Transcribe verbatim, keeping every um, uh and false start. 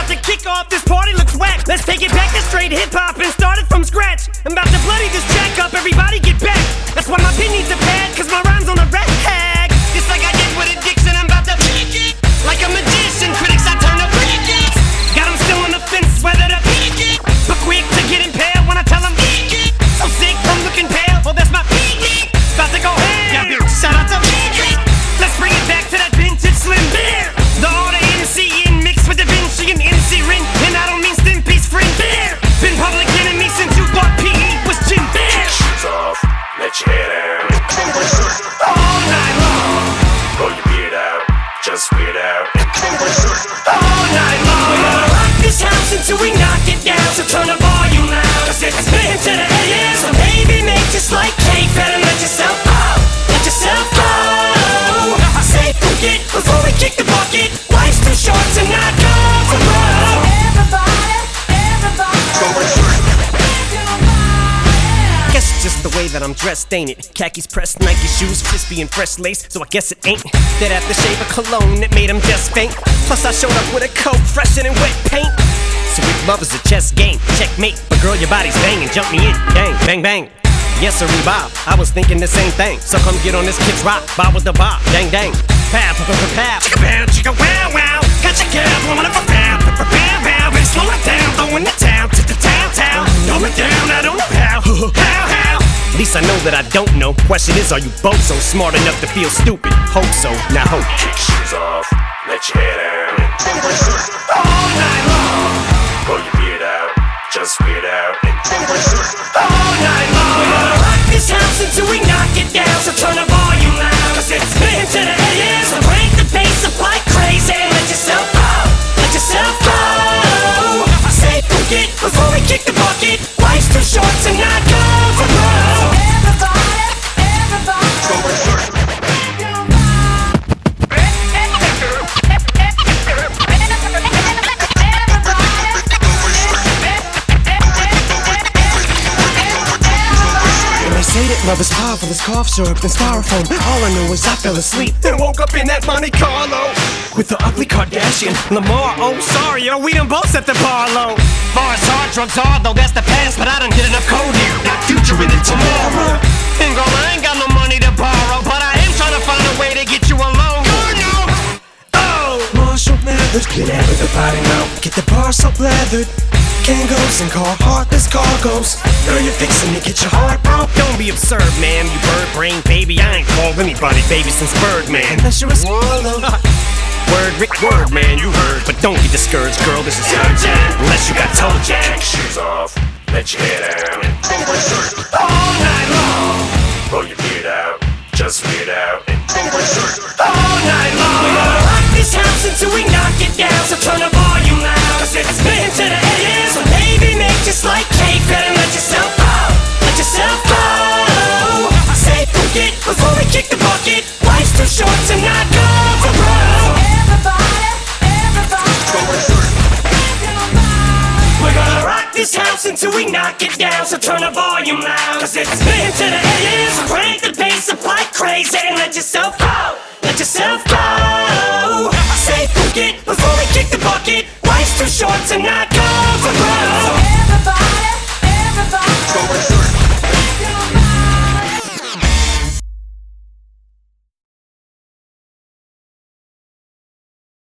about to kick off, this party looks whack. Let's take it back to straight hip-hop and start it from scratch. I'm about to bloody this track up, everybody get back. That's why my pin needs a pad, cause my rhyme's on the rag. Just like I did with addiction, I'm about to peak it. Like a magician, critics I turn to freak it. Got them still on the fence, whether to peak it. But quick to get impaled when I tell them peak it. So sick from looking pale, oh that's my peak it. About to go ham, yeah, shout out to peak it. Let's bring it back to that vintage Slim Bear. The order M C in mixed with Da Vinci and M C Rin. And I don't mean Stimpy's friend Bear. Been public enemy since you thought P E was Jim Bear. Shoes off, let your head out. All night long. Pull your beard out, just weird out. All night long. We're gonna rock this house until we knock it down. So turn the volume loud, cause it's been to the A M. So baby, make just like cake. Better let yourself go, let yourself go. Say forget before we kick the bucket. Life's too short to not go for broke. Everybody, everybody. Guess it's just the way that I'm dressed, ain't it? Khakis pressed, Nike shoes, crispy and fresh lace. So I guess it ain't that aftershave of cologne that made him just faint. Plus I showed up with a coat fresher than wet paint. So if love is a chess game, checkmate. But girl, your body's banging, jump me in, bang, bang, bang. Yes, sir, Bob, I was thinking the same thing. So come get on this kid's rock, bob with the bob, dang, dang. Pow, pow, pow, pow, chicka pow, chicka wow, wow. Got your girl blowing up a pow, pow, pow, pow, pow. And slow it down, throwing the town to the town, town. Throw it down, I don't know how, how, how. At least I know that I don't know. Question is, are you both so smart enough to feel stupid? Hope so, now hope. Kick shoes off, let your head out. All night long. Pull your beard out, just weird out. All night long. We're gonna rock this house until we knock it down. So turn the volume loud, cause it's been to the A M. So crank the bass up like crazy. Let yourself go, let yourself go. Say forget before we kick the bucket. Life's too short to not go for broke. Everybody, everybody. Say that love is powerful as cough syrup and styrofoam. All I know is I fell asleep and woke up in that Monte Carlo with the ugly Kardashian Lamar. Oh, sorry, yo, we done both set the bar low. Far as hard drugs are, though that's the past. But I done get enough code here, not future in it tomorrow. And girl, I ain't got no money to borrow, but I am trying to find a way to get you alone. Oh, Marshall Mathers, get out of the body now. Get the bar so leathered. Kangos and car heartless cargoes. Girl, you're fixing to get your heart broke. Don't be absurd, ma'am, you bird brain baby. I ain't called anybody baby since Birdman. Unless you're a swallow. Word, Rick, word, man, you heard. But don't get discouraged, girl, this is urgent. Unless you got toe jack. Kick shoes off, let your head out. All night long. Pull your beard out, just weird out. All night long. We're gonna rock this house until we knock it down. So turn the volume loud, cause it's been to the A M. So baby, make just like cake. Better let yourself go, let yourself go. Say forget before we kick the bucket. Life's too short to not go for broke. Everybody, everybody. We're gonna rock this house until we knock it down. So turn the volume loud, cause it's been to the A M. So crank the bass up like crazy and let yourself go, let yourself go. Say forget before we kick the bucket. Life's too short to not go for broke. Everybody, everybody.